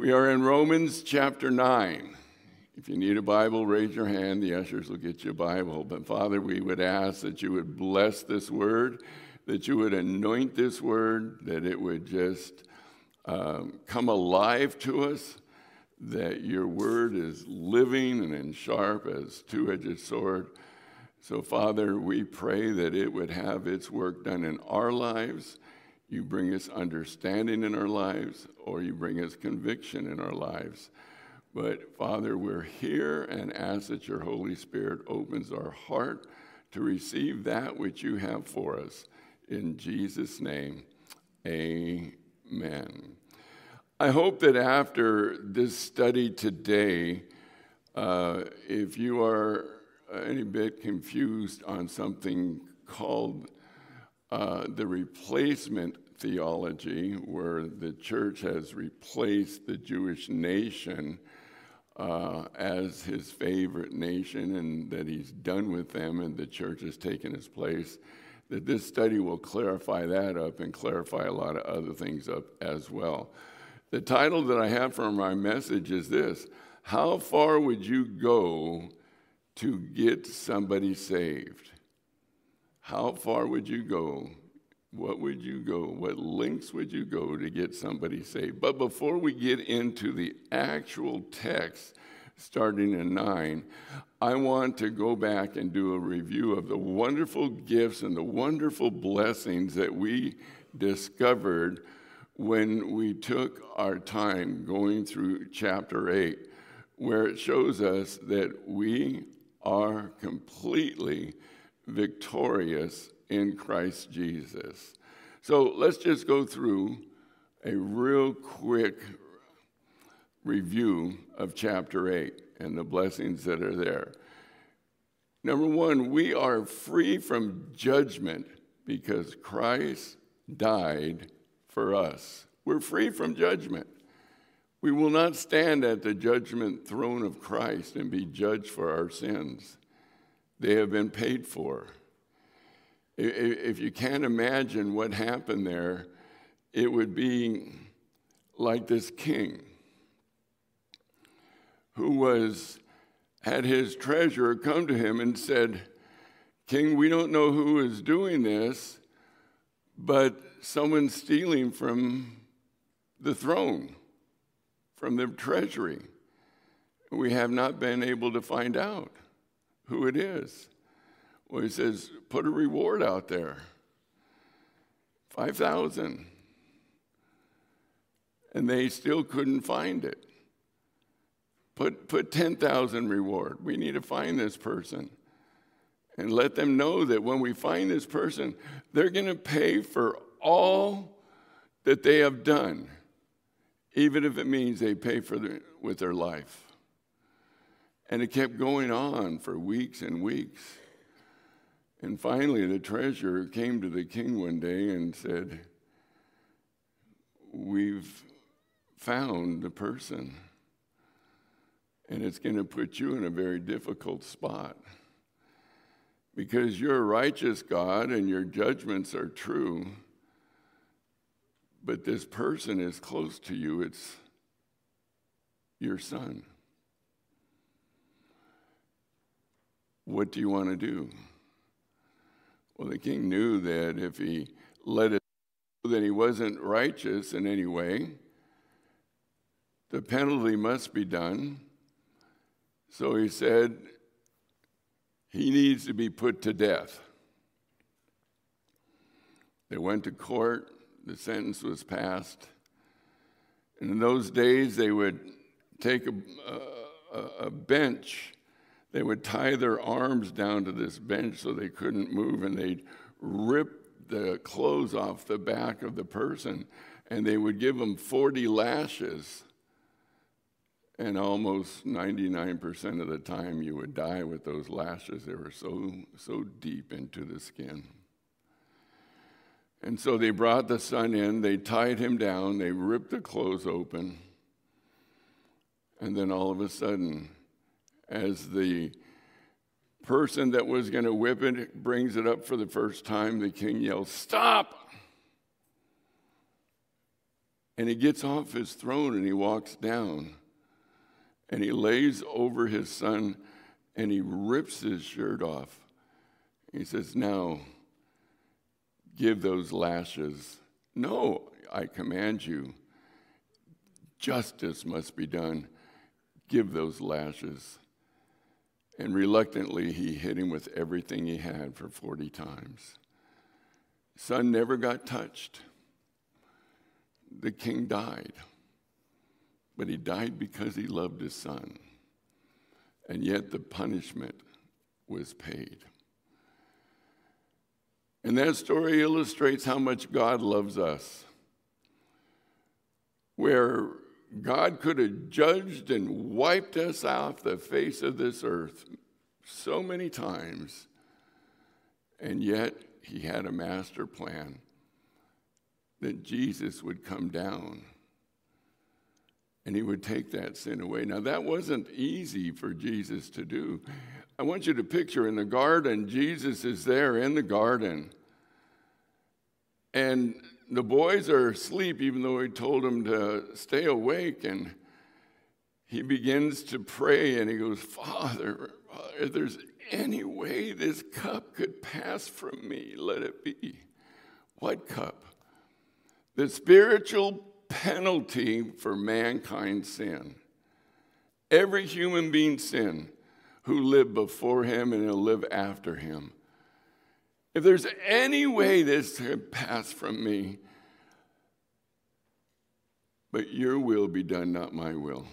We are in Romans chapter 9. If you need a Bible, raise your hand. The ushers will get you a Bible. But Father, we would ask that you would bless this word, that you would anoint this word, that it would just come alive to us, that your word is living and sharp as two-edged sword. So, Father, we pray that it would have its work done in our lives. You bring us understanding in our lives, or you bring us conviction in our lives. But, Father, we're here and ask that your Holy Spirit opens our heart to receive that which you have for us. In Jesus' name, amen. I hope that after this study today, if you are any bit confused on something called the replacement theology, where the church has replaced the Jewish nation as his favorite nation, and that he's done with them and the church has taken his place, that this study will clarify that up and clarify a lot of other things up as well. The title that I have for my message is this: how far would you go to get somebody saved? How far would you go? What would you go? What lengths would you go to get somebody saved? But before we get into the actual text, starting in 9, I want to go back and do a review of the wonderful gifts and the wonderful blessings that we discovered when we took our time going through chapter 8, where it shows us that we are completely victorious in Christ Jesus. So let's just go through a real quick review of chapter 8 and the blessings that are there. Number one, we are free from judgment because Christ died for us. We're free from judgment. We will not stand at the judgment throne of Christ and be judged for our sins. They have been paid for. If you can't imagine what happened there, it would be like this king who had his treasurer come to him and said, "King, we don't know who is doing this, but someone's stealing from the throne, from the treasury. We have not been able to find out who it is." Well, he says, put a reward out there, 5,000. And they still couldn't find it. Put 10,000 reward. We need to find this person. And let them know that when we find this person, they're going to pay for all that they have done, even if it means they pay with their life. And it kept going on for weeks and weeks. And finally, the treasurer came to the king one day and said, "We've found the person, and it's going to put you in a very difficult spot because you're a righteous God and your judgments are true, but this person is close to you. It's your son. What do you want to do?" Well, the king knew that if he let it know that he wasn't righteous in any way, the penalty must be done. So he said he needs to be put to death. They went to court. The sentence was passed. And in those days, they would take a bench. They would tie their arms down to this bench so they couldn't move, and they'd rip the clothes off the back of the person, and they would give them 40 lashes, and almost 99% of the time you would die with those lashes. They were so deep into the skin. And so they brought the son in, they tied him down, they ripped the clothes open, and then all of a sudden, as the person that was going to whip it brings it up for the first time, the king yells, "Stop!" And he gets off his throne and he walks down. And he lays over his son and he rips his shirt off. He says, now, give those lashes. No, I command you. Justice must be done. Give those lashes. And reluctantly, he hit him with everything he had for 40 times. Son never got touched. The king died. But he died because he loved his son. And yet the punishment was paid. And that story illustrates how much God loves us. Where God could have judged and wiped us off the face of this earth so many times, and yet he had a master plan that Jesus would come down and he would take that sin away. Now, that wasn't easy for Jesus to do. I want you to picture in the garden, Jesus is there in the garden, and the boys are asleep, even though he told them to stay awake. And he begins to pray, and he goes, Father, if there's any way this cup could pass from me, let it be. What cup? The spiritual penalty for mankind's sin. Every human being's sin who lived before him and will live after him. If there's any way this could pass from me, but your will be done, not my will.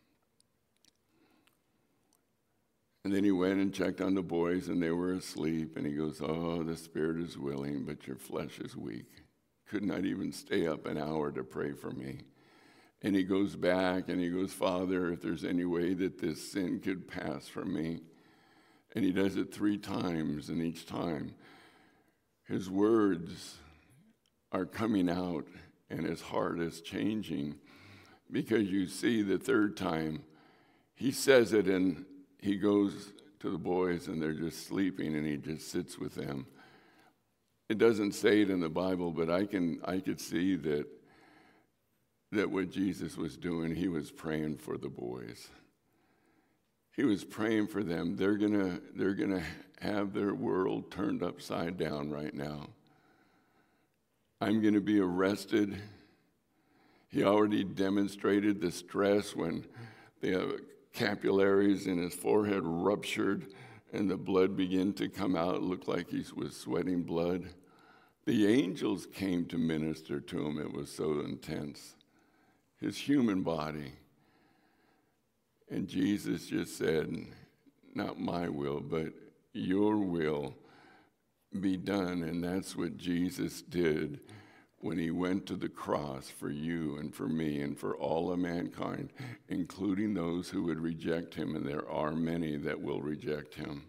And then he went and checked on the boys, and they were asleep. And he goes, oh, the spirit is willing, but your flesh is weak. Could not even stay up an hour to pray for me. And he goes back, and he goes, Father, if there's any way that this sin could pass from me. And he does it 3 times, and each time his words are coming out, and his heart is changing, because you see the 3rd time he says it, and he goes to the boys and they're just sleeping, and he just sits with them. It doesn't say it in the Bible, but I could see that what Jesus was doing, he was praying for the boys. He was praying for them. They're gonna have their world turned upside down right now. I'm going to be arrested. He already demonstrated the stress when the capillaries in his forehead ruptured and the blood began to come out. It looked like he was sweating blood. The angels came to minister to him. It was so intense. His human body. And Jesus just said, not my will, but your will be done. And that's what Jesus did when he went to the cross for you and for me and for all of mankind, including those who would reject him, and there are many that will reject him.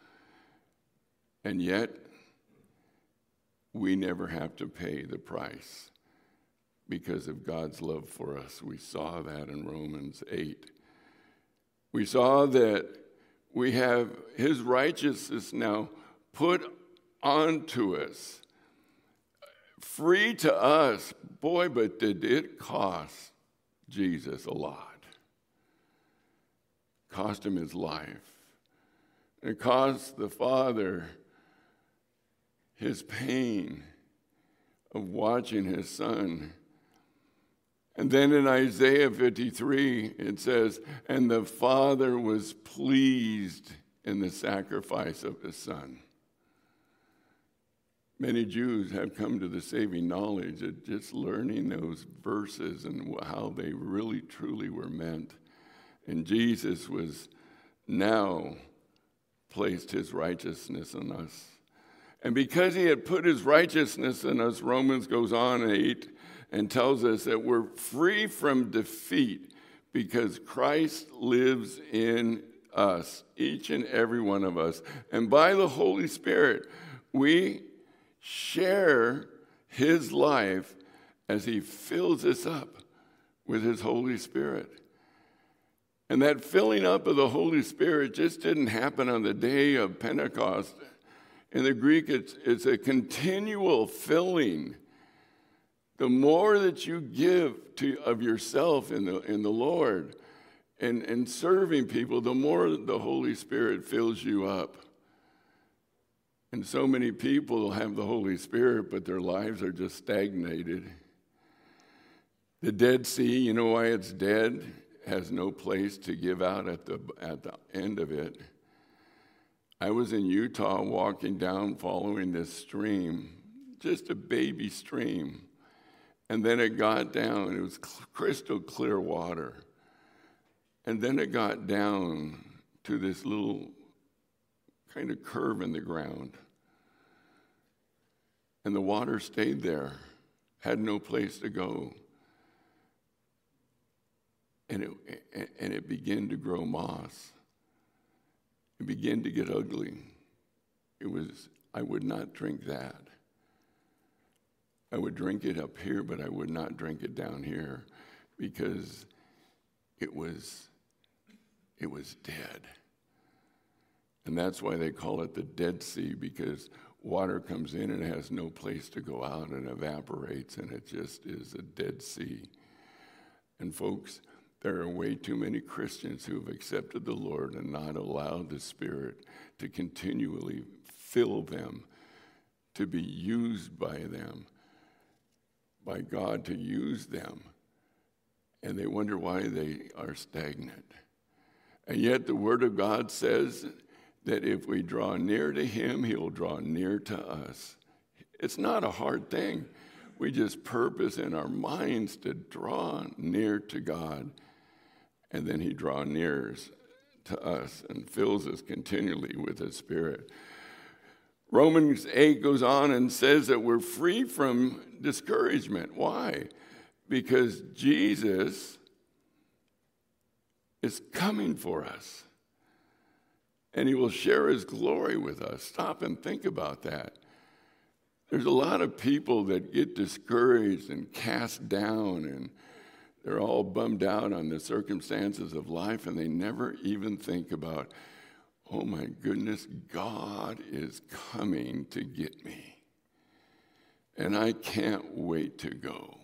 And yet, we never have to pay the price because of God's love for us. We saw that in Romans 8. We saw that we have his righteousness now put onto us, free to us. Boy, but did it cost Jesus a lot. Cost him his life. It cost the Father his pain of watching his son. And then in Isaiah 53, it says, and the Father was pleased in the sacrifice of his son. Many Jews have come to the saving knowledge of just learning those verses and how they really, truly were meant. And Jesus was now placed his righteousness in us. And because he had put his righteousness in us, Romans goes on 8 and tells us that we're free from defeat because Christ lives in us, each and every one of us. And by the Holy Spirit, we share his life as he fills us up with his Holy Spirit. And that filling up of the Holy Spirit just didn't happen on the day of Pentecost. In the Greek, it's a continual filling The more that you give of yourself in the Lord and serving people, the more the Holy Spirit fills you up. And so many people have the Holy Spirit, but their lives are just stagnated. The Dead Sea, you know why it's dead? Has no place to give out at the end of it. I was in Utah walking down following this stream, just a baby stream. And then it got down, it was crystal clear water. And then it got down to this little kind of curve in the ground. And the water stayed there, had no place to go. And it began to grow moss. It began to get ugly. I would not drink that. I would drink it up here, but I would not drink it down here because it was dead. And that's why they call it the Dead Sea, because water comes in and it has no place to go out and evaporates, and it just is a Dead Sea. And folks, there are way too many Christians who have accepted the Lord and not allowed the Spirit to continually fill them, to be used by them, by God to use them. And they wonder why they are stagnant. And yet the Word of God says that if we draw near to Him, He'll draw near to us. It's not a hard thing. We just purpose in our minds to draw near to God. And then He draws near to us and fills us continually with His Spirit. Romans 8 goes on and says that we're free from discouragement. Why? Because Jesus is coming for us. And He will share His glory with us. Stop and think about that. There's a lot of people that get discouraged and cast down, and they're all bummed out on the circumstances of life, and they never even think about, oh my goodness, God is coming to get me. And I can't wait to go.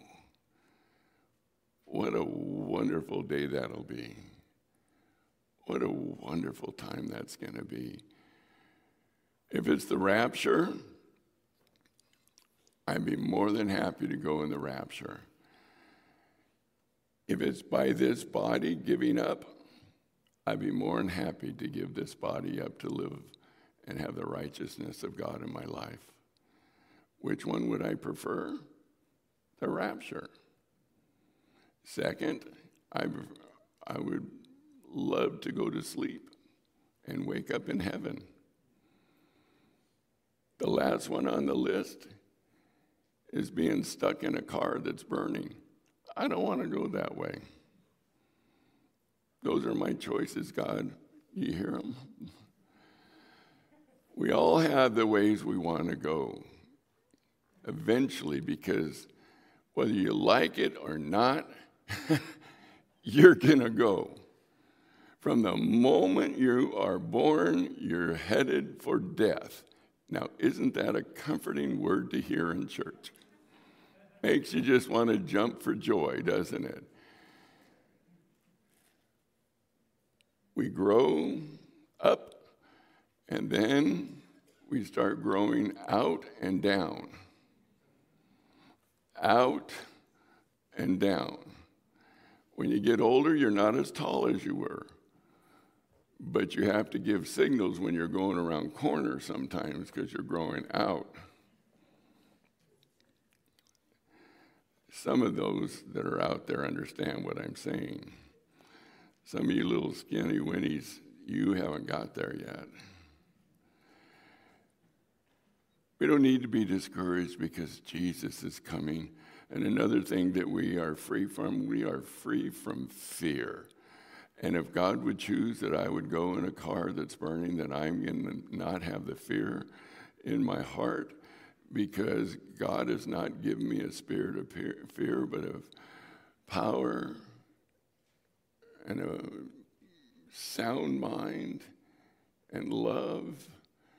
What a wonderful day that'll be. What a wonderful time that's going to be. If it's the rapture, I'd be more than happy to go in the rapture. If it's by this body giving up, I'd be more than happy to give this body up to live and have the righteousness of God in my life. Which one would I prefer? The rapture. Second, I would love to go to sleep and wake up in heaven. The last one on the list is being stuck in a car that's burning. I don't want to go that way. Those are my choices, God. You hear them? We all have the ways we want to go eventually, because whether you like it or not, you're going to go. From the moment you are born, you're headed for death. Now, isn't that a comforting word to hear in church? Makes you just want to jump for joy, doesn't it? We grow up, and then we start growing out and down. Out and down. When you get older, you're not as tall as you were. But you have to give signals when you're going around corners sometimes because you're growing out. Some of those that are out there understand what I'm saying. Some of you little skinny winnies, you haven't got there yet. We don't need to be discouraged because Jesus is coming. And another thing that we are free from fear. And if God would choose that I would go in a car that's burning, then I'm going to not have the fear in my heart, because God has not given me a spirit of fear, but of power and a sound mind and love.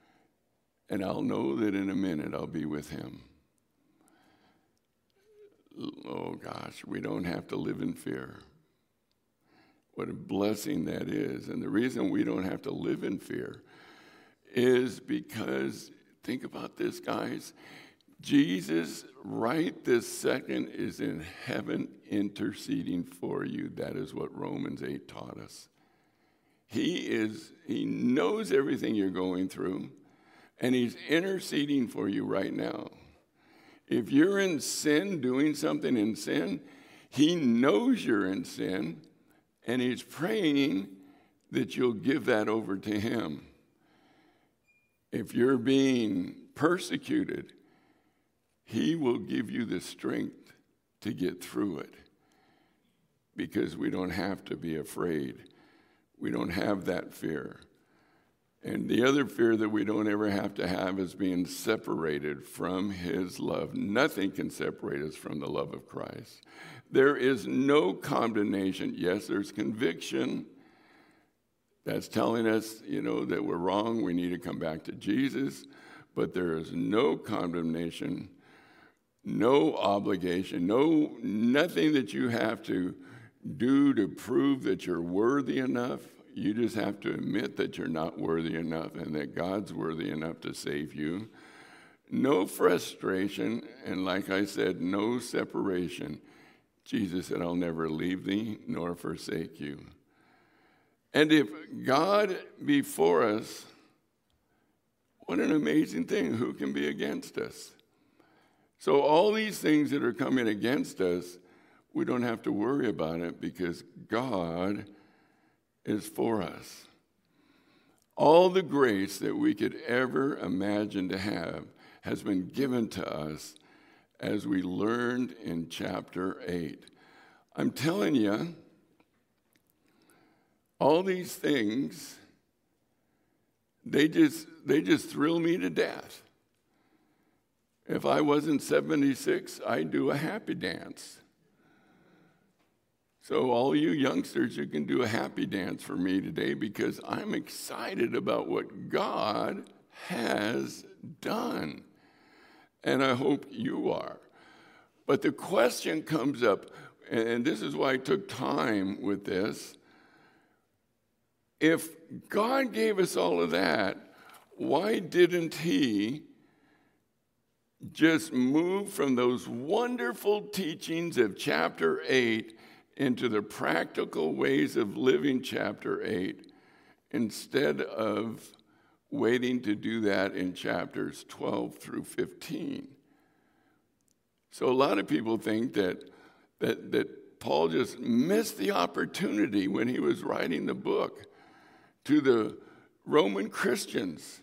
And I'll know that in a minute I'll be with Him. oh gosh, we don't have to live in fear. What a blessing that is. And the reason we don't have to live in fear is because, think about this, guys. Jesus, right this second, is in heaven interceding for you. That is what Romans 8 taught us. He knows everything you're going through, and he's interceding for you right now. If you're in sin, doing something in sin, he knows you're in sin, and he's praying that you'll give that over to him. If you're being persecuted, he will give you the strength to get through it, because we don't have to be afraid. We don't have that fear. And the other fear that we don't ever have to have is being separated from his love. Nothing can separate us from the love of Christ. There is no condemnation. Yes, there's conviction. That's telling us, that we're wrong. We need to come back to Jesus. But there is no condemnation, no obligation, nothing that you have to do to prove that you're worthy enough. You just have to admit that you're not worthy enough and that God's worthy enough to save you. No frustration, and like I said, no separation. Jesus said, I'll never leave thee nor forsake you. And if God be for us, what an amazing thing. Who can be against us? So all these things that are coming against us, we don't have to worry about it because God is for us. All the grace that we could ever imagine to have has been given to us as we learned in chapter 8. I'm telling you, all these things, they just thrill me to death. If I wasn't 76, I'd do a happy dance. So all you youngsters, you can do a happy dance for me today because I'm excited about what God has done. And I hope you are. But the question comes up, and this is why I took time with this. If God gave us all of that, why didn't he just move from those wonderful teachings of chapter 8 into the practical ways of living chapter 8 instead of waiting to do that in chapters 12 through 15? So a lot of people think that Paul just missed the opportunity when he was writing the book to the Roman Christians,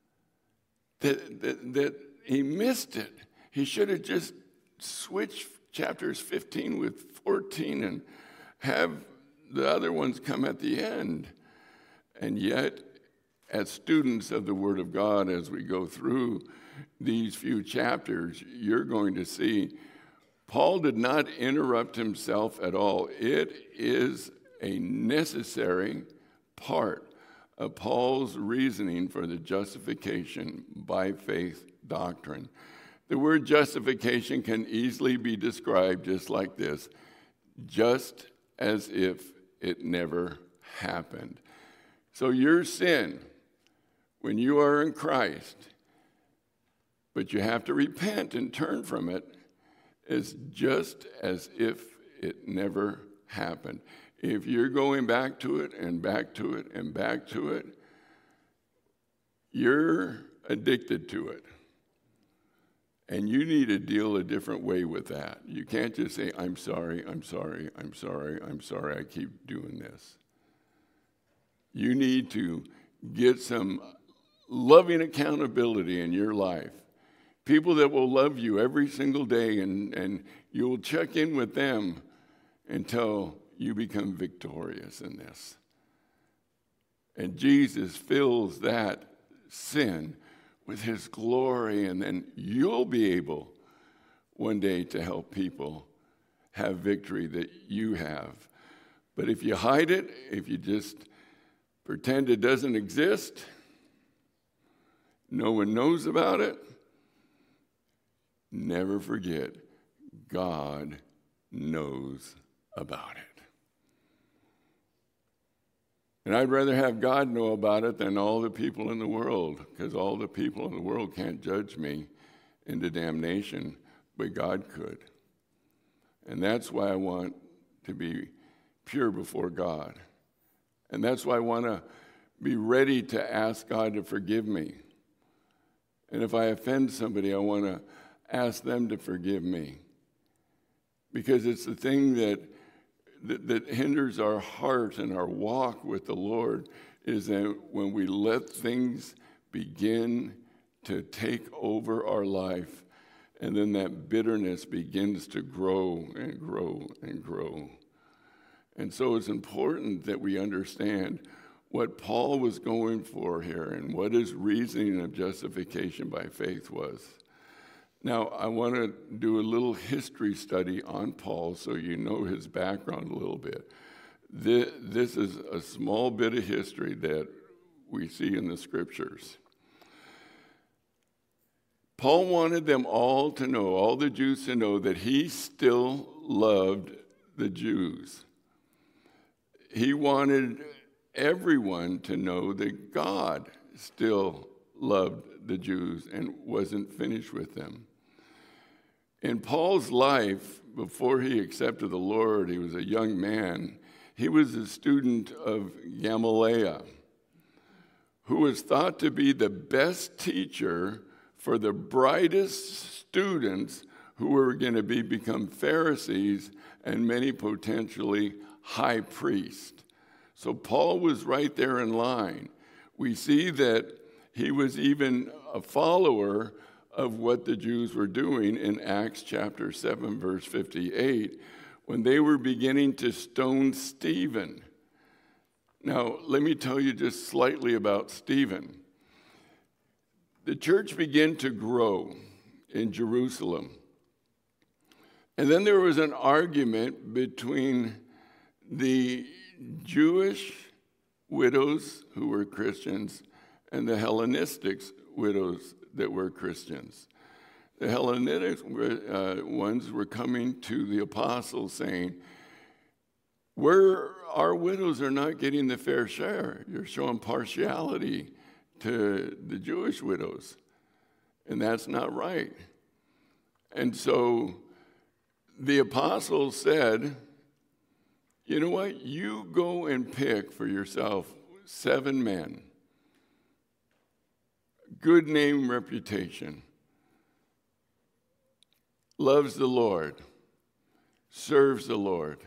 that he missed it. He should have just switched chapters 15 with 14 and have the other ones come at the end. And yet, as students of the Word of God, as we go through these few chapters, you're going to see Paul did not interrupt himself at all. It is a necessary part of Paul's reasoning for the justification by faith doctrine. The word justification can easily be described just like this: just as if it never happened. So your sin, when you are in Christ, but you have to repent and turn from it, is just as if it never happened. If you're going back to it and back to it and back to it, you're addicted to it. And you need to deal a different way with that. You can't just say, I'm sorry, I'm sorry, I'm sorry, I'm sorry, I keep doing this. You need to get some loving accountability in your life. People that will love you every single day, and you'll check in with them until you become victorious in this. And Jesus fills that sin with his glory, and then you'll be able one day to help people have victory that you have. But if you hide it, if you just pretend it doesn't exist, no one knows about it, never forget, God knows about it. And I'd rather have God know about it than all the people in the world, because all the people in the world can't judge me into damnation, but God could. And that's why I want to be pure before God. And that's why I want to be ready to ask God to forgive me. And if I offend somebody, I want to ask them to forgive me. Because it's the thing that hinders our heart and our walk with the Lord, is that when we let things begin to take over our life, and then that bitterness begins to grow and grow and grow. And so it's important that we understand what Paul was going for here and what his reasoning of justification by faith was. Now, I want to do a little history study on Paul so you know his background a little bit. This is a small bit of history that we see in the scriptures. Paul wanted them all to know, all the Jews to know, that he still loved the Jews. He wanted everyone to know that God still loved the Jews and wasn't finished with them. In Paul's life, before he accepted the Lord, he was a young man. He was a student of Gamaliel, who was thought to be the best teacher for the brightest students who were going to become Pharisees and many potentially high priests. So Paul was right there in line. We see that he was even a follower of what the Jews were doing in Acts chapter 7, verse 58, when they were beginning to stone Stephen. Now, let me tell you just slightly about Stephen. The church began to grow in Jerusalem. And then there was an argument between the Jewish widows who were Christians and the Hellenistic widows that were Christians. The Hellenistic ones were coming to the apostles saying, our widows are not getting the fair share. You're showing partiality to the Jewish widows, and that's not right. And so the apostles said, you know what? You go and pick for yourself 7 men. Good name, reputation. Loves the Lord. Serves the Lord.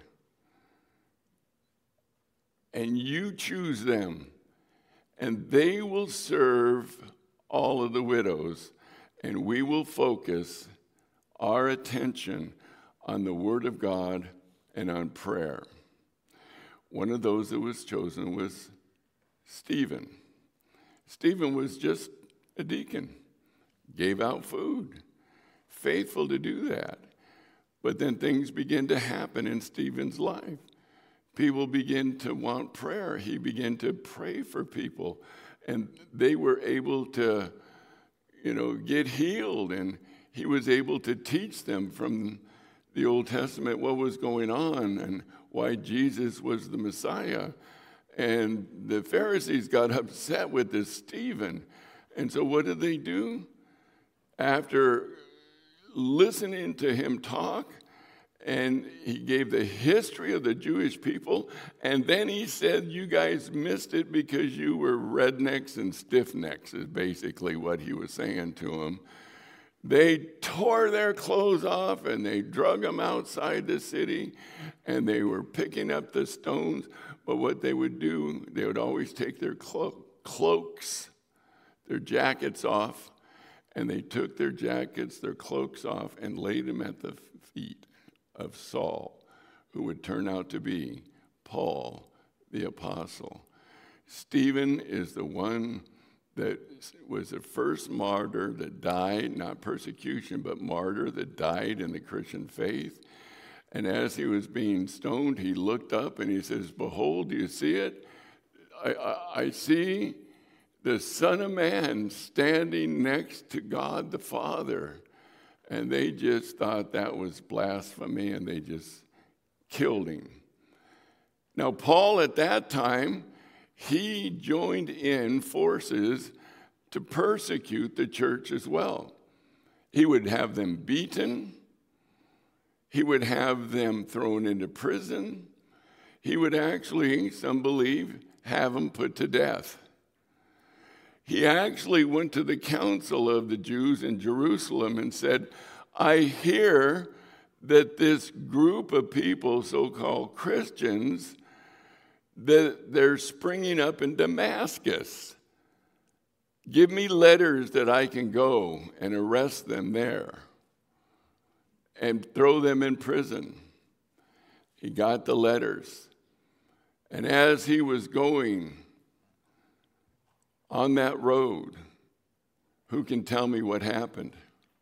And you choose them. And they will serve all of the widows. And we will focus our attention on the Word of God and on prayer. One of those that was chosen was Stephen. Stephen was just a deacon, gave out food, faithful to do that. But then things began to happen in Stephen's life. People began to want prayer. He began to pray for people, and they were able to, get healed, and he was able to teach them from the Old Testament what was going on and why Jesus was the Messiah. And the Pharisees got upset with this Stephen. And so what did they do? After listening to him talk, and he gave the history of the Jewish people, and then he said, you guys missed it because you were rednecks and stiff-necks, is basically what he was saying to them. They tore their clothes off, and they drug them outside the city, and they were picking up the stones. But what they would do, they would always take their cloaks, their jackets off, and they took their jackets, their cloaks off, and laid them at the feet of Saul, who would turn out to be Paul the apostle. Stephen is the one that was the first martyr that died, not persecution, but martyr that died in the Christian faith. And as he was being stoned, he looked up and he says, behold, do you see it? I see the Son of Man standing next to God the Father. And they just thought that was blasphemy, and they just killed him. Now, Paul at that time, he joined in forces to persecute the church as well. He would have them beaten. He would have them thrown into prison. He would actually, some believe, have them put to death. He actually went to the council of the Jews in Jerusalem and said, I hear that this group of people, so-called Christians, that they're springing up in Damascus. Give me letters that I can go and arrest them there and throw them in prison. He got the letters. And as he was going on that road, who can tell me what happened?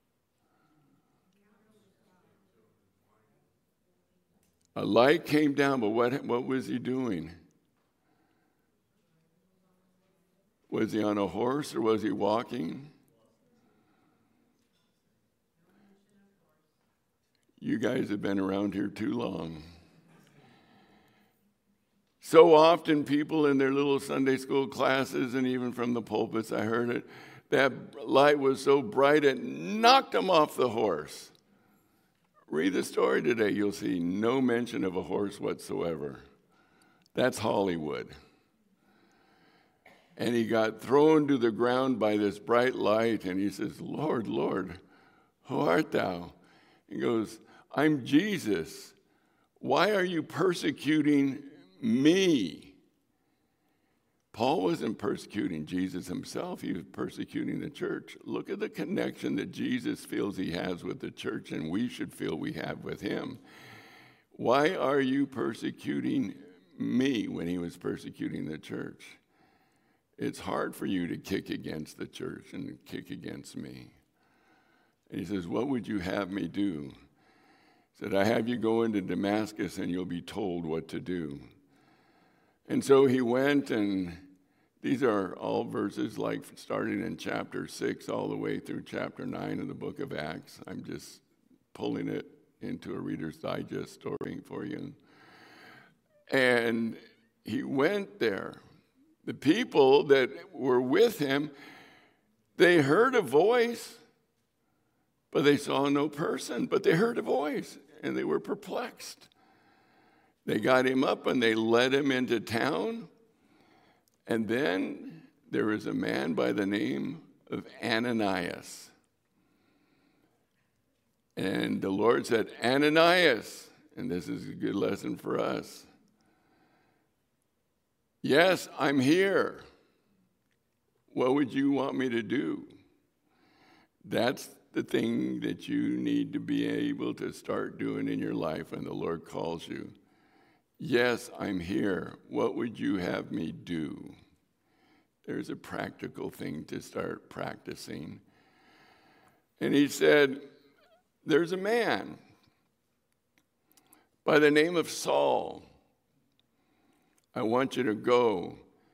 A light came down, but what was he doing? Was he on a horse or was he walking? You guys have been around here too long. So often people in their little Sunday school classes and even from the pulpits, I heard it, that light was so bright it knocked them off the horse. Read the story today, you'll see no mention of a horse whatsoever. That's Hollywood. And he got thrown to the ground by this bright light, and he says, Lord, Lord, who art thou? He goes, I'm Jesus. Why are you persecuting me? Paul wasn't persecuting Jesus himself. He was persecuting the church. Look at the connection that Jesus feels he has with the church, and we should feel we have with him. Why are you persecuting me when he was persecuting the church? It's hard for you to kick against the church and kick against me. And he says, what would you have me do? He said, I have you go into Damascus and you'll be told what to do. And so he went, and these are all verses like starting in chapter 6 all the way through chapter 9 of the book of Acts. I'm just pulling it into a Reader's Digest story for you. And he went there. The people that were with him, they heard a voice, but they saw no person. But they heard a voice, and they were perplexed. They got him up, and they led him into town. And then there was a man by the name of Ananias. And the Lord said, Ananias, and this is a good lesson for us. Yes, I'm here. What would you want me to do? That's the thing that you need to be able to start doing in your life when the Lord calls you. Yes, I'm here. What would you have me do? There's a practical thing to start practicing. And he said, there's a man by the name of Saul. I want you to go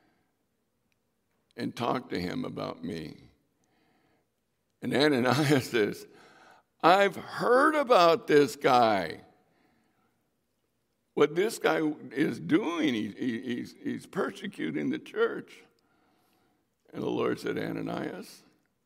and talk to him about me. And Ananias says, I've heard about this guy. What this guy is doing, he's persecuting the church. And the Lord said, Ananias,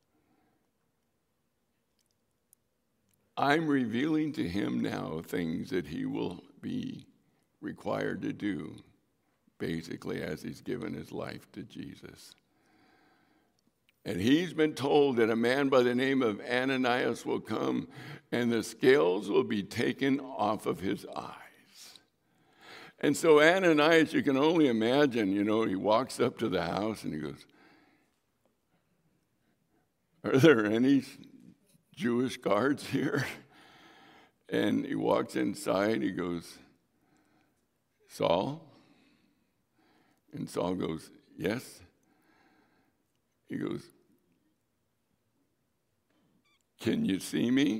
I'm revealing to him now things that he will be required to do, basically as he's given his life to Jesus. And he's been told that a man by the name of Ananias will come and the scales will be taken off of his eyes. And so Ananias, you can only imagine, he walks up to the house and he goes, are there any Jewish guards here? And he walks inside, he goes, Saul? And Saul goes, yes. He goes, can you see me?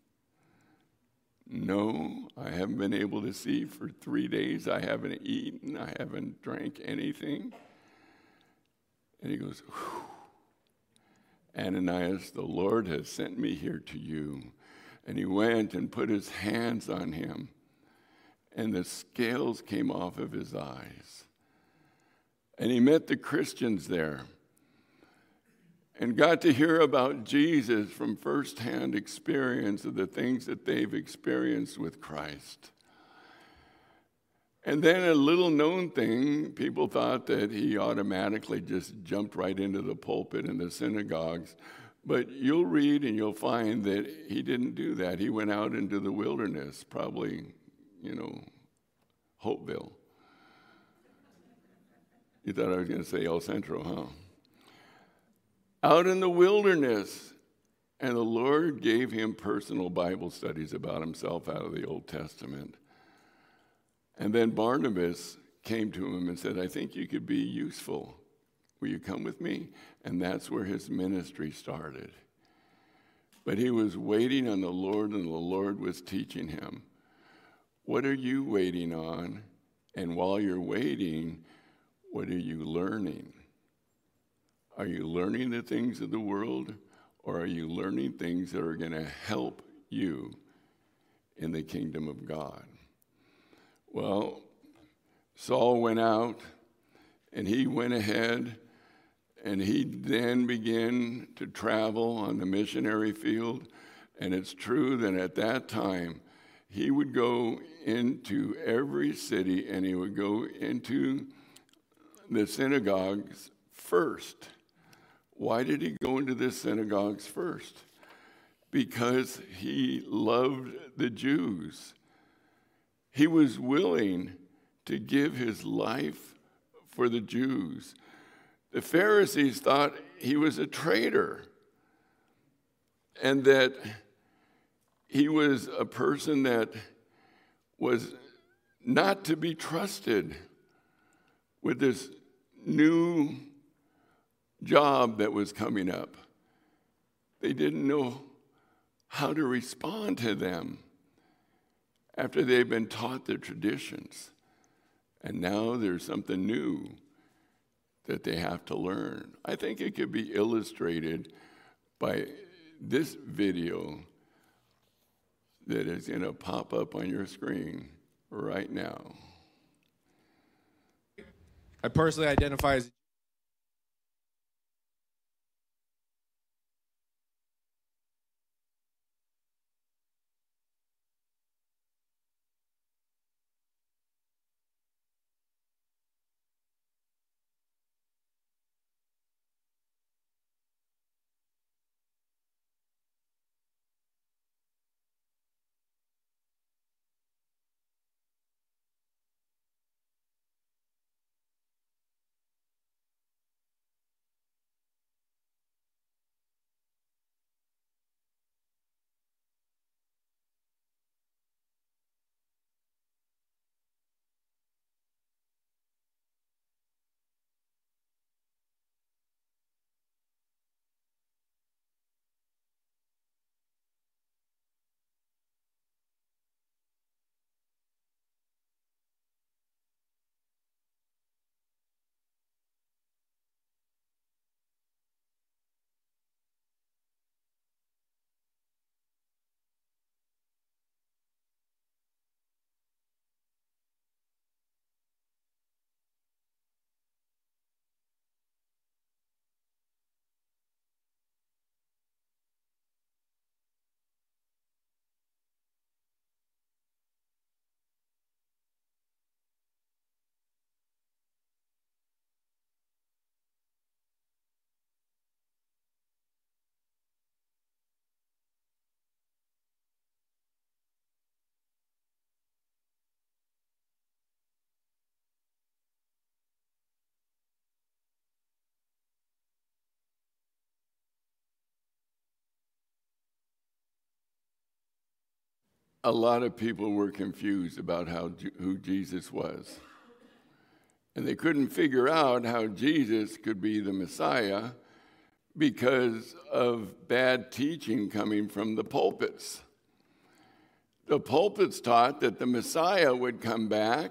No, I haven't been able to see for 3 days. I haven't eaten. I haven't drank anything. And he goes, Ananias, the Lord has sent me here to you And he went and put his hands on him, and the scales came off of his eyes. And he met the Christians there and got to hear about Jesus from firsthand experience of the things that they've experienced with Christ. And then a little known thing, people thought that he automatically just jumped right into the pulpit in the synagogues. But you'll read and you'll find that he didn't do that. He went out into the wilderness, probably, Hopeville. You thought I was going to say El Centro, huh? Out in the wilderness. And the Lord gave him personal Bible studies about himself out of the Old Testament. And then Barnabas came to him and said, I think you could be useful. Will you come with me? And that's where his ministry started. But he was waiting on the Lord, and the Lord was teaching him. What are you waiting on? And while you're waiting, what are you learning? Are you learning the things of the world, or are you learning things that are going to help you in the kingdom of God? Well, Saul went out, and he went ahead, and he then began to travel on the missionary field. And it's true that at that time, he would go into every city, and he would go into the synagogues first. Why did he go into the synagogues first? Because he loved the Jews. He was willing to give his life for the Jews. The Pharisees thought he was a traitor and that he was a person that was not to be trusted with this new job that was coming up. They didn't know how to respond to them after they've been taught the traditions. And now there's something new that they have to learn. I think it could be illustrated by this video that is going to pop up on your screen right now. I personally identify as A lot of people were confused about who Jesus was. And they couldn't figure out how Jesus could be the Messiah because of bad teaching coming from the pulpits. The pulpits taught that the Messiah would come back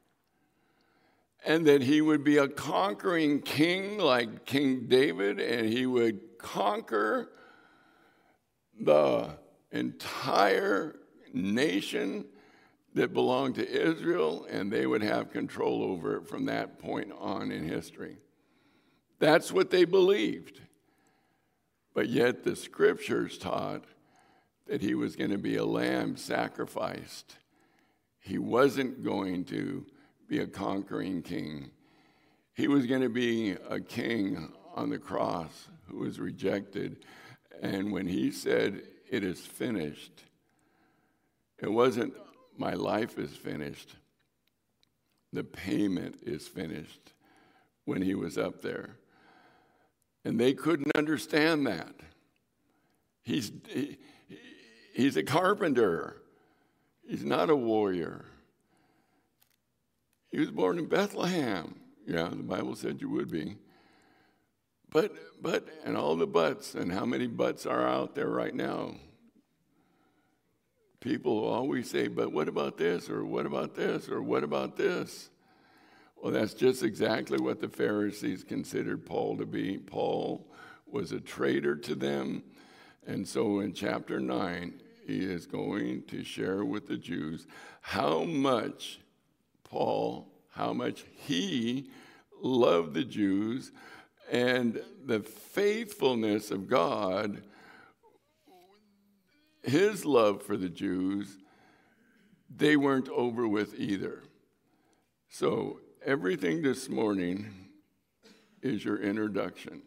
and that he would be a conquering king like King David, and he would conquer the entire nation that belonged to Israel, and they would have control over it from that point on in history. That's what they believed. But yet the scriptures taught that he was going to be a lamb sacrificed. He wasn't going to be a conquering king. He was going to be a king on the cross who was rejected. And when he said, "It is finished," it wasn't, "My life is finished." The payment is finished when he was up there. And they couldn't understand that. He's a carpenter. He's not a warrior. He was born in Bethlehem. Yeah, the Bible said you would be. But, and all the buts, and how many buts are out there right now? People always say, "But what about this, or what about this, or what about this?" Well, that's just exactly what the Pharisees considered Paul to be. Paul was a traitor to them. And so in chapter 9, he is going to share with the Jews how much he loved the Jews, and the faithfulness of God, his love for the Jews, they weren't over with either. So everything this morning is your introduction.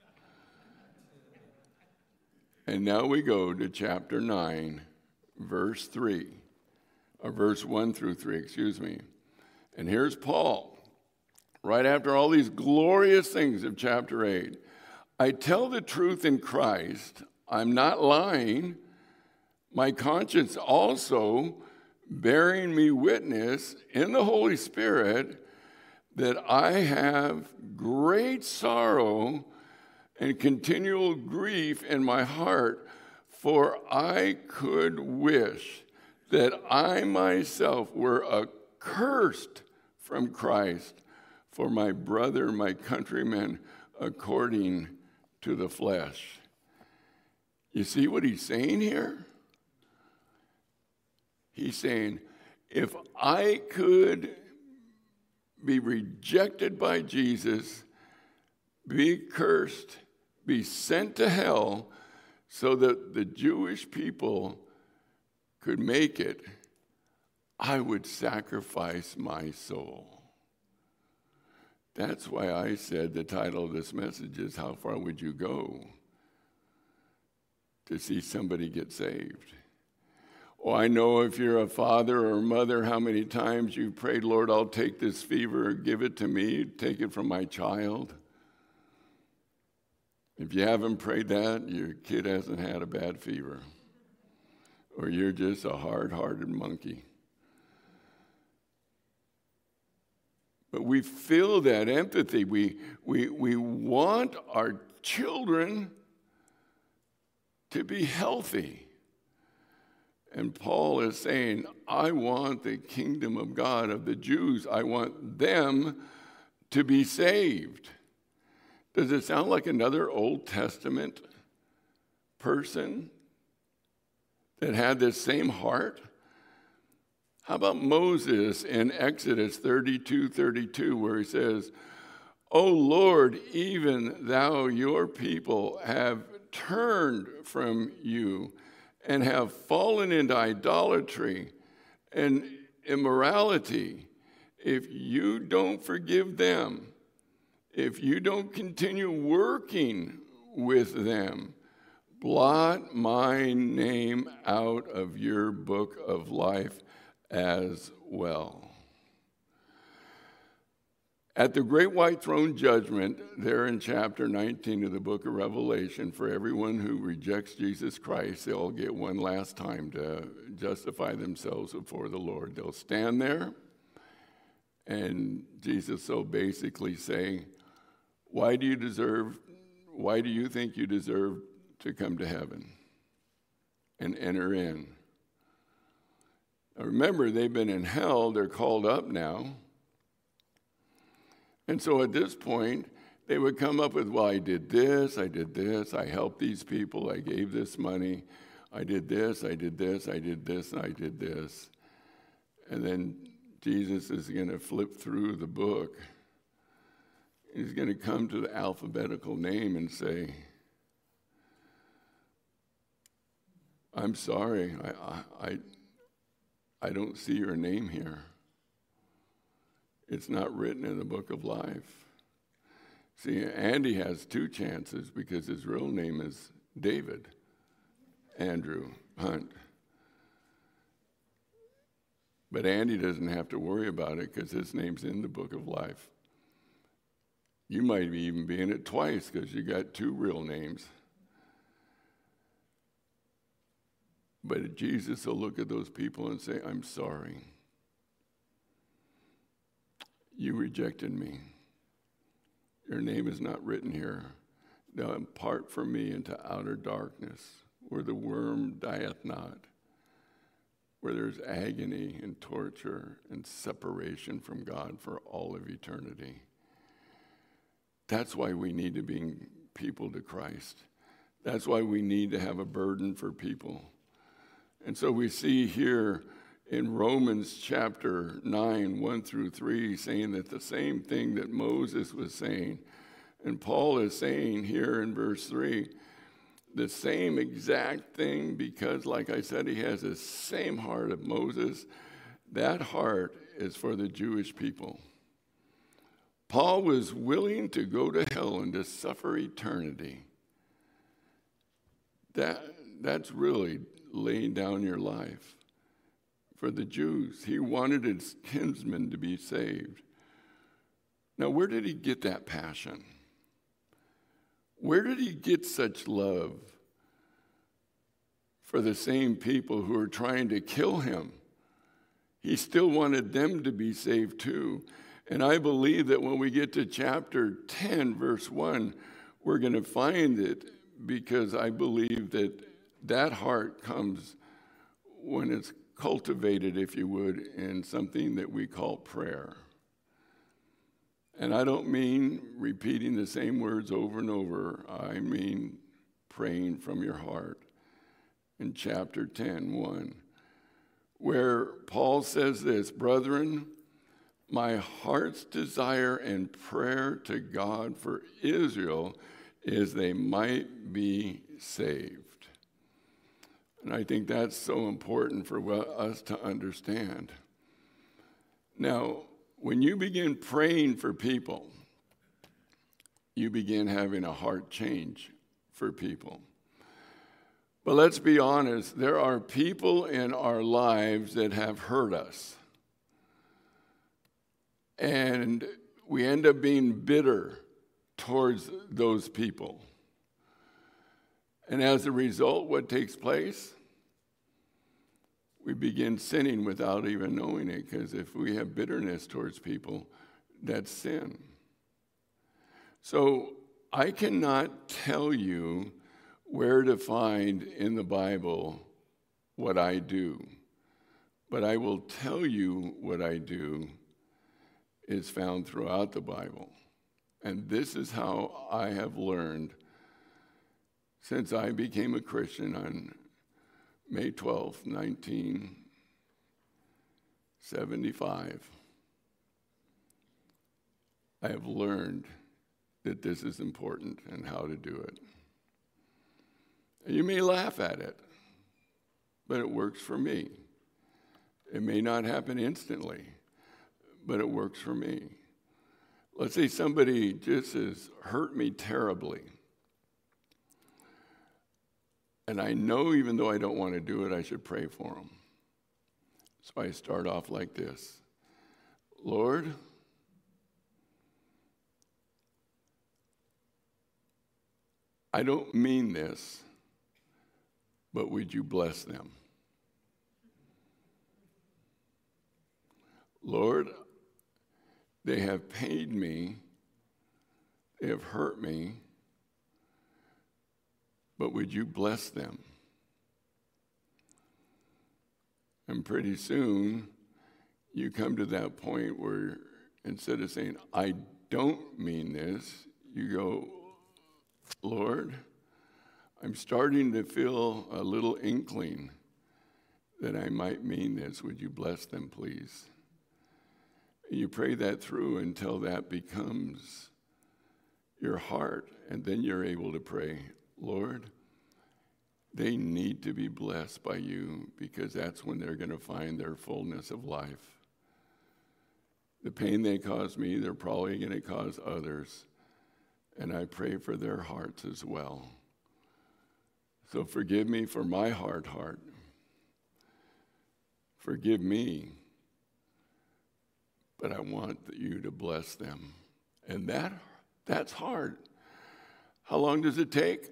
And now we go to chapter 9, verse 3, or verse 1 through 3, excuse me. And here's Paul, right after all these glorious things of chapter 8. "I tell the truth in Christ, I'm not lying, my conscience also bearing me witness in the Holy Spirit that I have great sorrow and continual grief in my heart, for I could wish that I myself were accursed from Christ for my brother, my countrymen, according to the flesh." You see what he's saying here? He's saying, if I could be rejected by Jesus, be cursed, be sent to hell, so that the Jewish people could make it, I would sacrifice my soul. That's why I said the title of this message is, "How Far Would You Go to See Somebody Get Saved?" Oh, I know if you're a father or a mother, how many times you've prayed, "Lord, I'll take this fever, give it to me, take it from my child." If you haven't prayed that, your kid hasn't had a bad fever, or you're just a hard-hearted monkey. But we feel that empathy. We want our children to be healthy. And Paul is saying, I want the kingdom of God, of the Jews, I want them to be saved. Does it sound like another Old Testament person that had this same heart? How about Moses in Exodus 32:32, where he says, "O Lord, even thou, your people, have turned from you and have fallen into idolatry and immorality. If you don't forgive them, if you don't continue working with them, blot my name out of your book of life as well." At the great white throne judgment, there in chapter 19 of the book of Revelation, for everyone who rejects Jesus Christ, they'll get one last time to justify themselves before the Lord. They'll stand there, and Jesus will basically say, why do you think you deserve to come to heaven and enter in? Now remember, they've been in hell, they're called up now. And so at this point, they would come up with, well, I did this, I helped these people, I gave this money, I did this, I did this, I did this, and I did this. And then Jesus is going to flip through the book. He's going to come to the alphabetical name and say, I'm sorry, I don't see your name here. It's not written in the book of life. See, Andy has two chances because his real name is David Andrew Hunt. But Andy doesn't have to worry about it because his name's in the book of life. You might even be in it twice because you got two real names. But Jesus will look at those people and say, I'm sorry. You rejected me. Your name is not written here. Now depart from me into outer darkness, where the worm dieth not, where there's agony and torture and separation from God for all of eternity. That's why we need to bring people to Christ. That's why we need to have a burden for people. And so we see here in Romans chapter 9, 1 through 3, saying that the same thing that Moses was saying. And Paul is saying here in verse 3, the same exact thing, because like I said, he has the same heart of Moses. That heart is for the Jewish people. Paul was willing to go to hell and to suffer eternity. That's really laying down your life. For the Jews, he wanted his kinsmen to be saved. Now, where did he get that passion? Where did he get such love for the same people who are trying to kill him? He still wanted them to be saved too. And I believe that when we get to chapter 10, verse 1, we're going to find it, because I believe that that heart comes when it's cultivated, if you would, in something that we call prayer. And I don't mean repeating the same words over and over. I mean praying from your heart. In chapter 10, 1, where Paul says this, brethren, my heart's desire and prayer to God for Israel is they might be saved. And I think that's so important for us to understand. Now, when you begin praying for people, you begin having a heart change for people. But let's be honest, there are people in our lives that have hurt us. And we end up being bitter towards those people. And as a result, what takes place? We begin sinning without even knowing it, because if we have bitterness towards people, that's sin. So I cannot tell you where to find in the Bible what I do, but I will tell you what I do is found throughout the Bible. And this is how I have learned since I became a Christian on May 12th, 1975. I have learned that this is important and how to do it. And you may laugh at it, but it works for me. It may not happen instantly, but it works for me. Let's say somebody just has hurt me terribly. And I know, even though I don't want to do it, I should pray for them. So I start off like this. Lord, I don't mean this, but would you bless them? Lord, they have paid me, they have hurt me, but would you bless them? And pretty soon, you come to that point where instead of saying, I don't mean this, you go, Lord, I'm starting to feel a little inkling that I might mean this. Would you bless them, please? And you pray that through until that becomes your heart, and then you're able to pray, Lord, they need to be blessed by you, because that's when they're going to find their fullness of life. The pain they cause me, they're probably going to cause others, and I pray for their hearts as well. So forgive me for my hard heart. Forgive me, but I want you to bless them. And that's hard. How long does it take?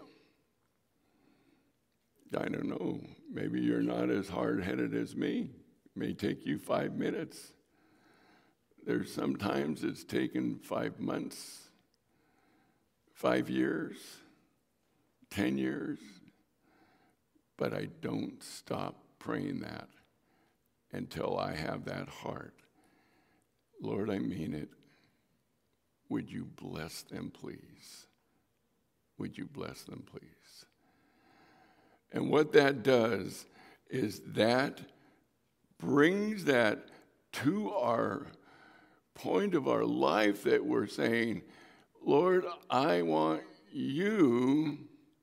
I don't know. Maybe you're not as hard-headed as me. It may take you 5 minutes. There's sometimes it's taken 5 months, 5 years, 10 years. But I don't stop praying that until I have that heart. Lord, I mean it. Would you bless them, please? Would you bless them, please? And what that does is that brings that to our point of our life that we're saying, Lord, I want you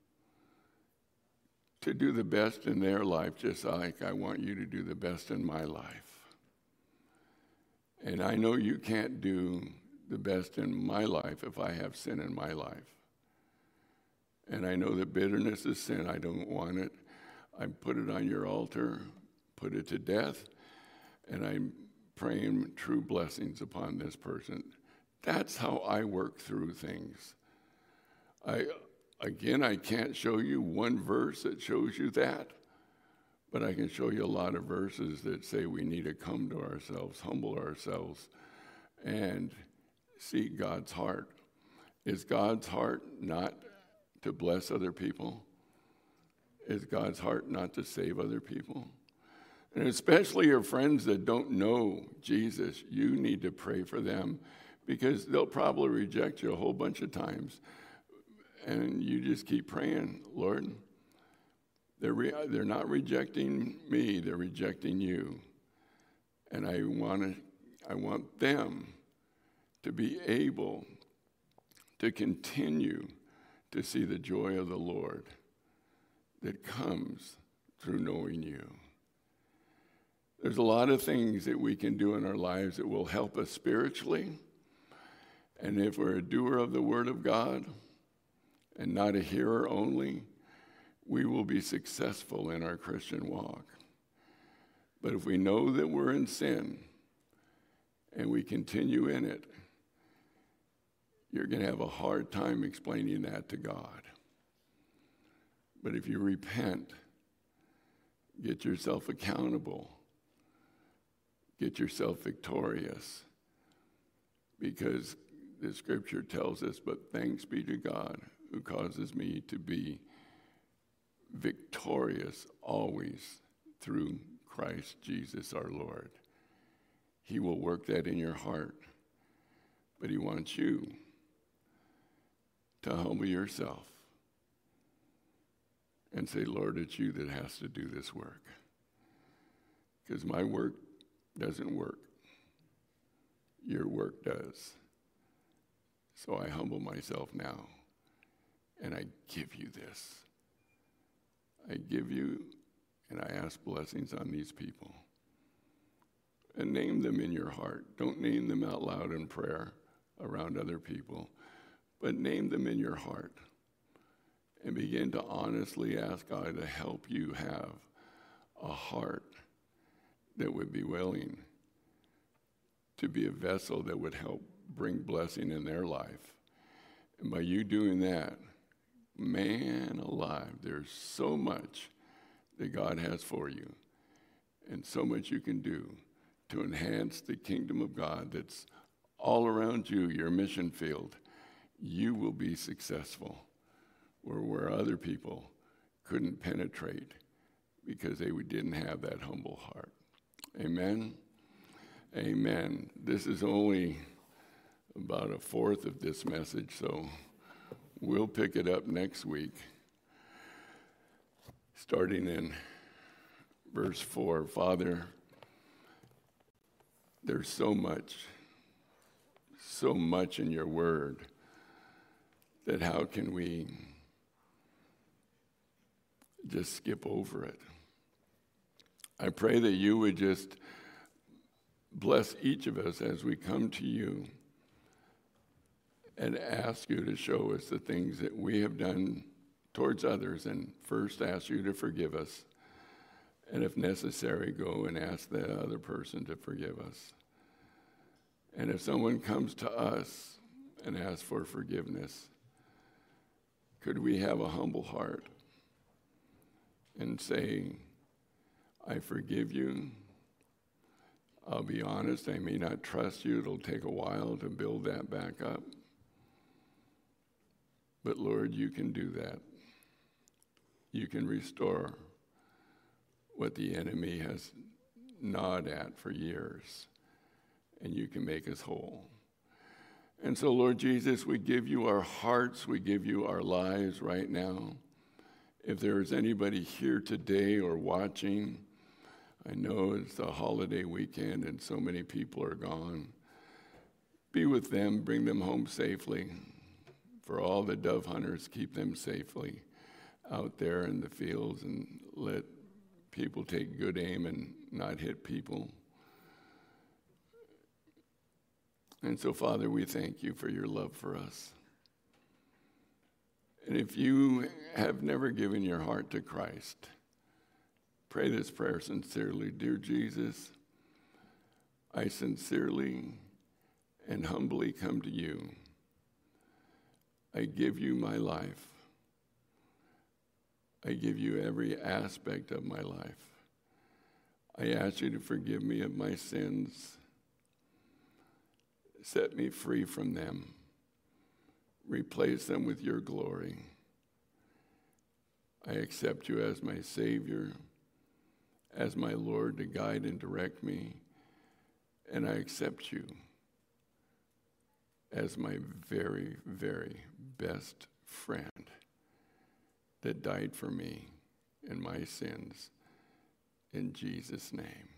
to do the best in their life, just like I want you to do the best in my life. And I know you can't do the best in my life if I have sin in my life. And I know that bitterness is sin. I don't want it. I put it on your altar, put it to death, and I'm praying true blessings upon this person. That's how I work through things. Again, I can't show you one verse that shows you that, but I can show you a lot of verses that say we need to come to ourselves, humble ourselves, and seek God's heart. Is God's heart not to bless other people? Is God's heart not to save other people? And especially your friends that don't know Jesus, you need to pray for them, because they'll probably reject you a whole bunch of times. And you just keep praying, Lord, they're not rejecting me, they're rejecting you. And I want them to be able to continue to see the joy of the Lord that comes through knowing you. There's a lot of things that we can do in our lives that will help us spiritually. And if we're a doer of the Word of God and not a hearer only, we will be successful in our Christian walk. But if we know that we're in sin and we continue in it, you're going to have a hard time explaining that to God. But if you repent, get yourself accountable, get yourself victorious, because the scripture tells us, but thanks be to God who causes me to be victorious always through Christ Jesus our Lord. He will work that in your heart, but he wants you to humble yourself and say, Lord, it's you that has to do this work, because my work doesn't work. Your work does. So I humble myself now, and I give you this. I give you, and I ask blessings on these people. And name them in your heart. Don't name them out loud in prayer around other people, but name them in your heart. And begin to honestly ask God to help you have a heart that would be willing to be a vessel that would help bring blessing in their life. And by you doing that, man alive, there's so much that God has for you, and so much you can do to enhance the kingdom of God that's all around you, your mission field. You will be successful where other people couldn't penetrate because they didn't have that humble heart. Amen? Amen. This is only about a fourth of this message, so we'll pick it up next week. starting in verse 4. Father, there's so much in your word that how can we just skip over it? I pray that you would just bless each of us as we come to you and ask you to show us the things that we have done towards others, and first ask you to forgive us, and if necessary, go and ask the other person to forgive us. And if someone comes to us and asks for forgiveness, could we have a humble heart and say, I forgive you. I'll be honest, I may not trust you. It'll take a while to build that back up. But Lord, you can do that. You can restore what the enemy has gnawed at for years, and you can make us whole. And so, Lord Jesus, we give you our hearts, we give you our lives right now. If there is anybody here today or watching, I know it's the holiday weekend and so many people are gone. Be with them, bring them home safely. For all the dove hunters, keep them safely out there in the fields and let people take good aim and not hit people. And so, Father, we thank you for your love for us. And if you have never given your heart to Christ, pray this prayer sincerely. Dear Jesus, I sincerely and humbly come to you. I give you my life. I give you every aspect of my life. I ask you to forgive me of my sins. Set me free from them. Replace them with your glory. I accept you as my Savior, as my Lord to guide and direct me, and I accept you as my very, very best friend that died for me and my sins. In Jesus' name.